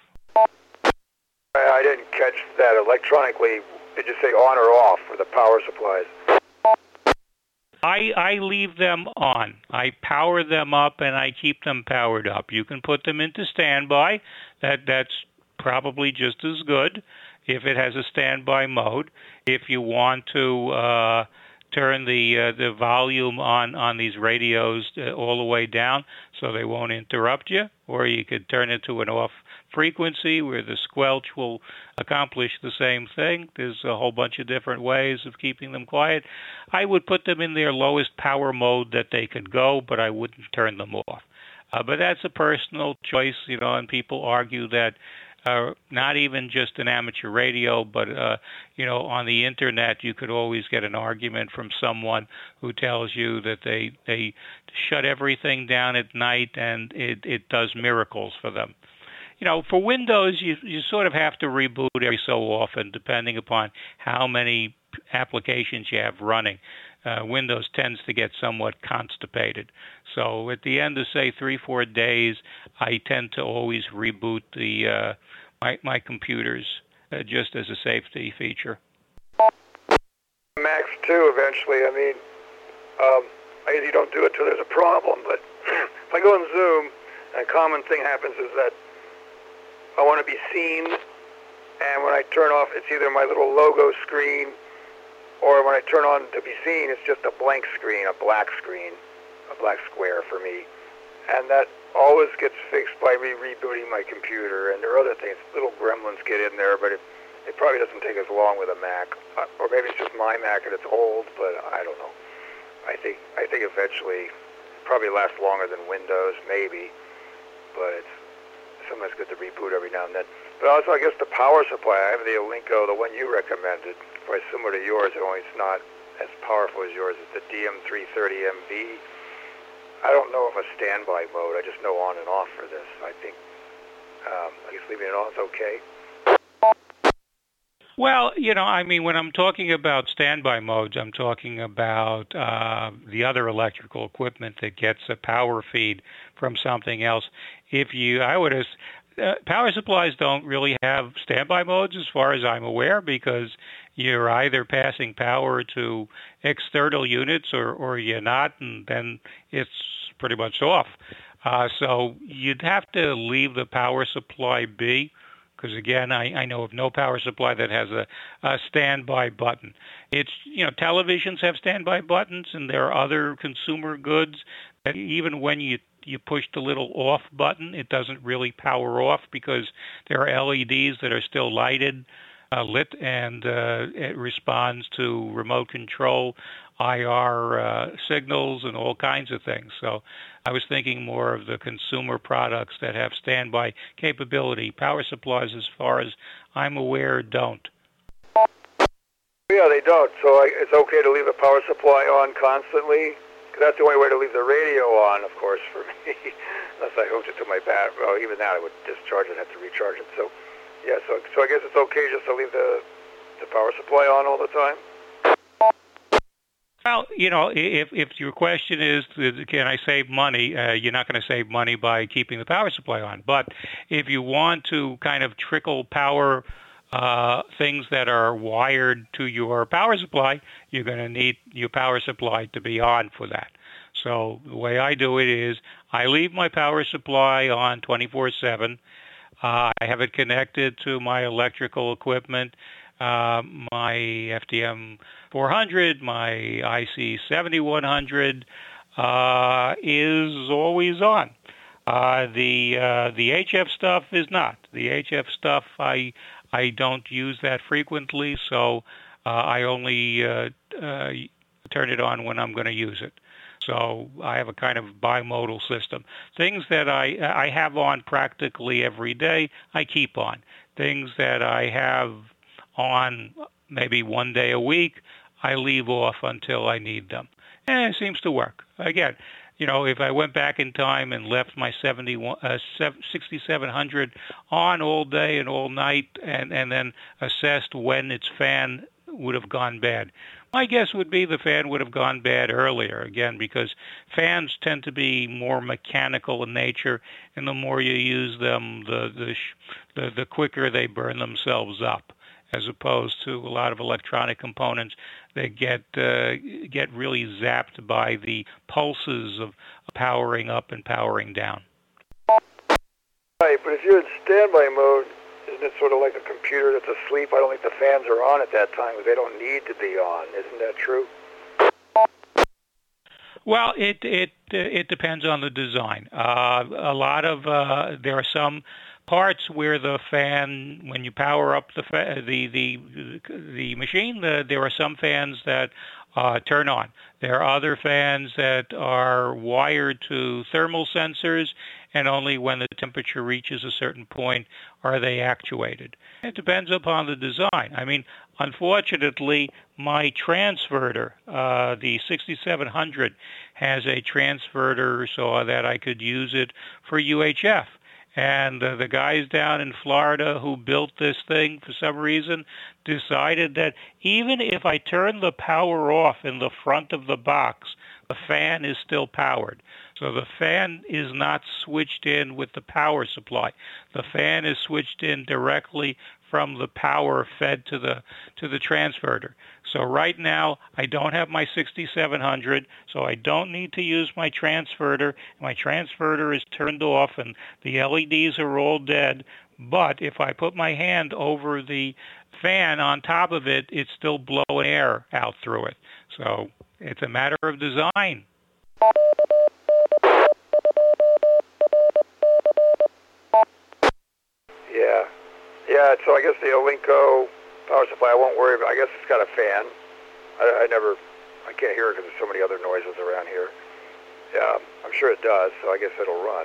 I didn't catch that. Electronically, did you say on or off for the power supplies? I leave them on. I power them up and I keep them powered up. You can put them into standby. That's probably just as good if it has a standby mode. If you want to turn the volume on these radios all the way down so they won't interrupt you, or you could turn it to an off frequency where the squelch will accomplish the same thing. There's a whole bunch of different ways of keeping them quiet. I would put them in their lowest power mode that they could go, but I wouldn't turn them off. But that's a personal choice, and people argue that not even just an amateur radio, but on the internet, you could always get an argument from someone who tells you that they shut everything down at night and it does miracles for them. For Windows, you sort of have to reboot every so often, depending upon how many applications you have running. Windows tends to get somewhat constipated. So at the end of, say, 3-4 days, I tend to always reboot my computers just as a safety feature. Macs too, eventually. I mean, I usually don't do it till there's a problem, but if I go in Zoom, a common thing happens is that I want to be seen, and when I turn off, it's either my little logo screen, or when I turn on to be seen, it's just a blank screen, a black square for me. And that always gets fixed by me rebooting my computer, and there are other things. Little gremlins get in there, but it probably doesn't take as long with a Mac. Or maybe it's just my Mac and it's old, but I don't know. I think eventually it probably lasts longer than Windows, maybe, but it's sometimes good to reboot every now and then. But also, I guess the power supply, I have the Alinco, the one you recommended, probably similar to yours, only it's not as powerful as yours. It's the DM330MV. I don't know if a standby mode, I just know on and off for this. I think, I guess leaving it on is okay. Well, I mean, when I'm talking about standby modes, I'm talking about the other electrical equipment that gets a power feed from something else. Power supplies don't really have standby modes as far as I'm aware because you're either passing power to external units or you're not, and then it's pretty much off. So you'd have to leave the power supply be because, again, I know of no power supply that has a standby button. Televisions have standby buttons, and there are other consumer goods that even when you push the little off button, it doesn't really power off because there are LEDs that are still lit, and it responds to remote control, IR signals, and all kinds of things. So I was thinking more of the consumer products that have standby capability. Power supplies, as far as I'm aware, don't. Yeah, they don't. So it's okay to leave the power supply on constantly? Because that's the only way to leave the radio on, of course, for me. Unless I hooked it to my battery. Well, even that, I would discharge it, have to recharge it. So, yeah, so I guess it's okay just to leave the power supply on all the time? Well, if your question is, can I save money, you're not going to save money by keeping the power supply on. But if you want to kind of trickle power things that are wired to your power supply, you're going to need your power supply to be on for that. So the way I do it is I leave my power supply on 24/7. I have it connected to my electrical equipment, my FDM 400, my IC 7100 is always on. The HF stuff is not. The HF stuff, I don't use that frequently, so I only turn it on when I'm going to use it. So I have a kind of bimodal system. Things that I have on practically every day, I keep on. Things that I have on maybe one day a week, I leave off until I need them. And it seems to work. Again, if I went back in time and left my 6700 on all day and all night and then assessed when its fan would have gone bad, my guess would be the fan would have gone bad earlier, again, because fans tend to be more mechanical in nature, and the more you use them, the quicker they burn themselves up, as opposed to a lot of electronic components that get really zapped by the pulses of powering up and powering down. Right, but if you're in standby mode, isn't it sort of like a computer that's asleep? I don't think the fans are on at that time because they don't need to be on. Isn't that true? Well, it depends on the design. A lot of there are some parts where the fan, when you power up the machine, there are some fans that turn on. There are other fans that are wired to thermal sensors, and only when the temperature reaches a certain point are they actuated. It depends upon the design. I mean, unfortunately, my transverter, the 6700, has a transverter so that I could use it for UHF. And the guys down in Florida who built this thing, for some reason, decided that even if I turn the power off in the front of the box, the fan is still powered. So the fan is not switched in with the power supply. The fan is switched in directly from the power fed to the transverter. So right now, I don't have my 6700, so I don't need to use my transverter. My transverter is turned off, and the LEDs are all dead. But if I put my hand over the fan on top of it, it's still blowing air out through it. So it's a matter of design. Yeah, so I guess the Olinco power supply, I won't worry about. I guess it's got a fan. I can't hear it because there's so many other noises around here. Yeah, I'm sure it does, so I guess it'll run.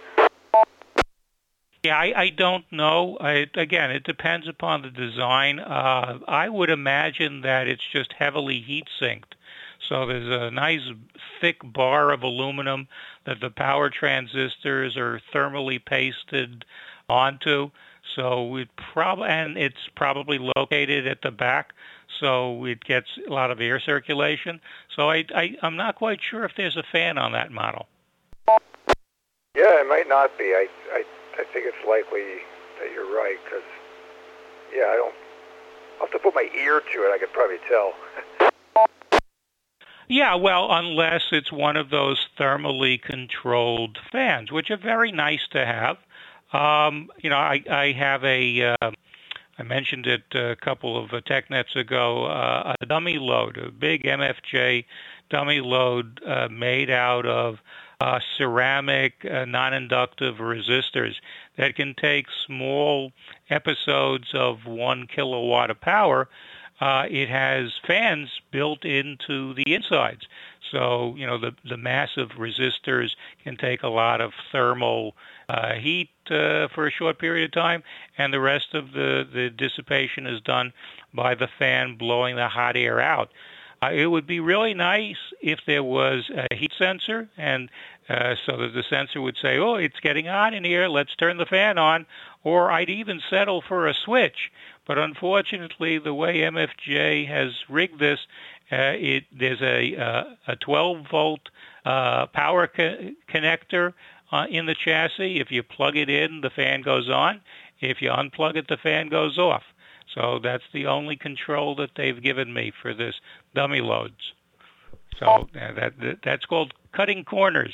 Yeah, I don't know. Again, it depends upon the design. I would imagine that it's just heavily heat-sinked. So there's a nice thick bar of aluminum that the power transistors are thermally pasted onto. So it's probably located at the back, so it gets a lot of air circulation. So I'm not quite sure if there's a fan on that model. Yeah, it might not be. I think it's likely that you're right, because, yeah, I'll have to put my ear to it. I could probably tell. Yeah, well, unless it's one of those thermally controlled fans, which are very nice to have. I have I mentioned it a couple of TechNets ago, a dummy load, a big MFJ dummy load made out of ceramic non-inductive resistors that can take small episodes of 1 kilowatt of power. It has fans built into the insides. So, the massive resistors can take a lot of thermal heat for a short period of time, and the rest of the dissipation is done by the fan blowing the hot air out. It would be really nice if there was a heat sensor, and so that the sensor would say, oh, it's getting hot in here, let's turn the fan on, or I'd even settle for a switch. But unfortunately, the way MFJ has rigged this, there's a 12-volt power connector in the chassis. If you plug it in, the fan goes on. If you unplug it, the fan goes off. So that's the only control that they've given me for this dummy loads. So that's called cutting corners.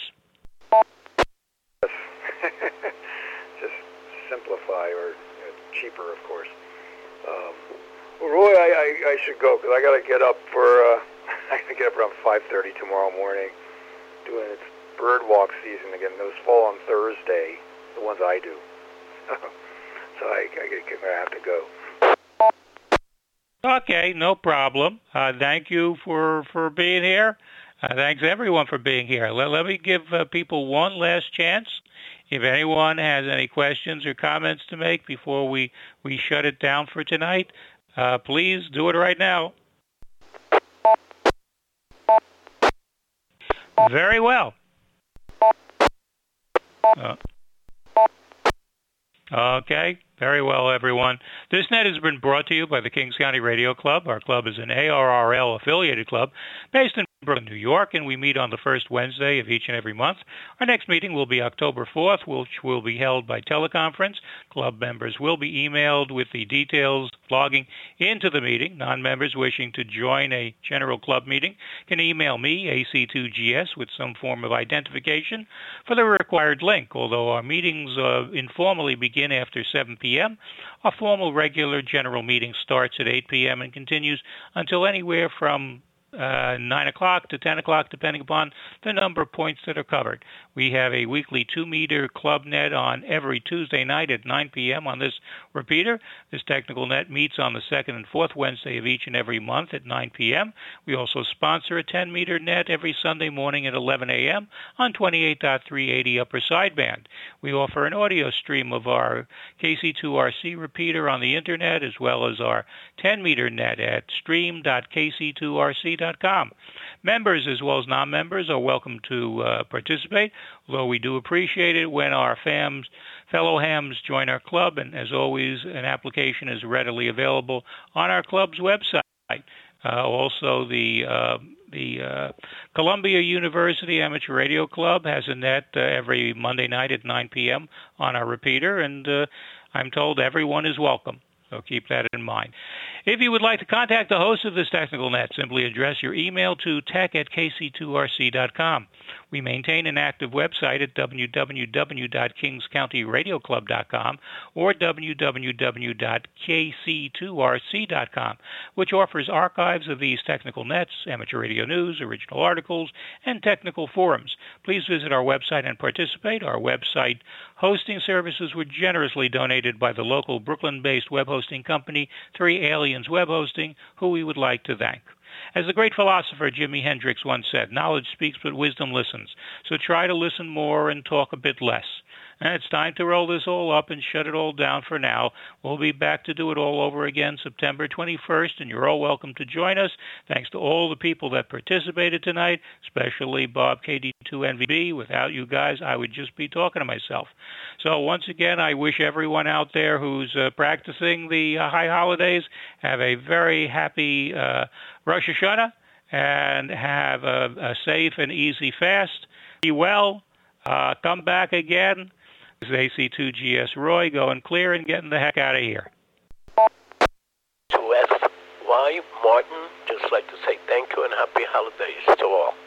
Just simplify, or cheaper, of course. Well, Roy, I should go, because I got to get up I got to get up around 5:30 tomorrow morning, doing its bird walk season again. Those fall on Thursday, the ones I do. So I'm going to have to go. Okay, no problem. Thank you for being here. Thanks everyone for being here. Let me give people one last chance. If anyone has any questions or comments to make before we shut it down for tonight, please do it right now. Very well. Okay, very well, everyone. This net has been brought to you by the Kings County Radio Club. Our club is an ARRL-affiliated club based in Brooklyn, New York, and we meet on the first Wednesday of each and every month. Our next meeting will be October 4th, which will be held by teleconference. Club members will be emailed with the details logging into the meeting. Non-members wishing to join a general club meeting can email me, AC2GS, with some form of identification for the required link. Although our meetings informally begin after 7 p.m., our formal regular general meeting starts at 8 p.m. and continues until anywhere from 9 o'clock to 10 o'clock, depending upon the number of points that are covered. We have a weekly 2-meter club net on every Tuesday night at 9 p.m. on this repeater. This technical net meets on the second and fourth Wednesday of each and every month at 9 p.m. We also sponsor a 10-meter net every Sunday morning at 11 a.m. on 28.380 upper sideband. We offer an audio stream of our KC2RC repeater on the internet, as well as our 10-meter net at stream.kc2rc.com. Members as well as non-members are welcome to participate, although we do appreciate it when our fellow hams join our club, and as always, an application is readily available on our club's website. Also, the Columbia University Amateur Radio Club has a net every Monday night at 9 p.m. on our repeater, and I'm told everyone is welcome. So keep that in mind. If you would like to contact the host of this technical net, simply address your email to tech@kc2rc.com. We maintain an active website at www.kingscountyradioclub.com or www.kc2rc.com, which offers archives of these technical nets, amateur radio news, original articles, and technical forums. Please visit our website and participate. Our website hosting services were generously donated by the local Brooklyn-based web hosting company, 3 Aliens Web Hosting, who we would like to thank. As the great philosopher Jimi Hendrix once said, knowledge speaks but wisdom listens. So try to listen more and talk a bit less. And it's time to roll this all up and shut it all down for now. We'll be back to do it all over again September 21st, and you're all welcome to join us. Thanks to all the people that participated tonight, especially Bob KD2NVB. Without you guys, I would just be talking to myself. So once again, I wish everyone out there who's practicing the high holidays have a very happy Rosh Hashanah, and have a safe and easy fast. Be well. Come back again. This is AC2GS Roy going clear and getting the heck out of here. To S.Y. Martin, just like to say thank you and happy holidays to all.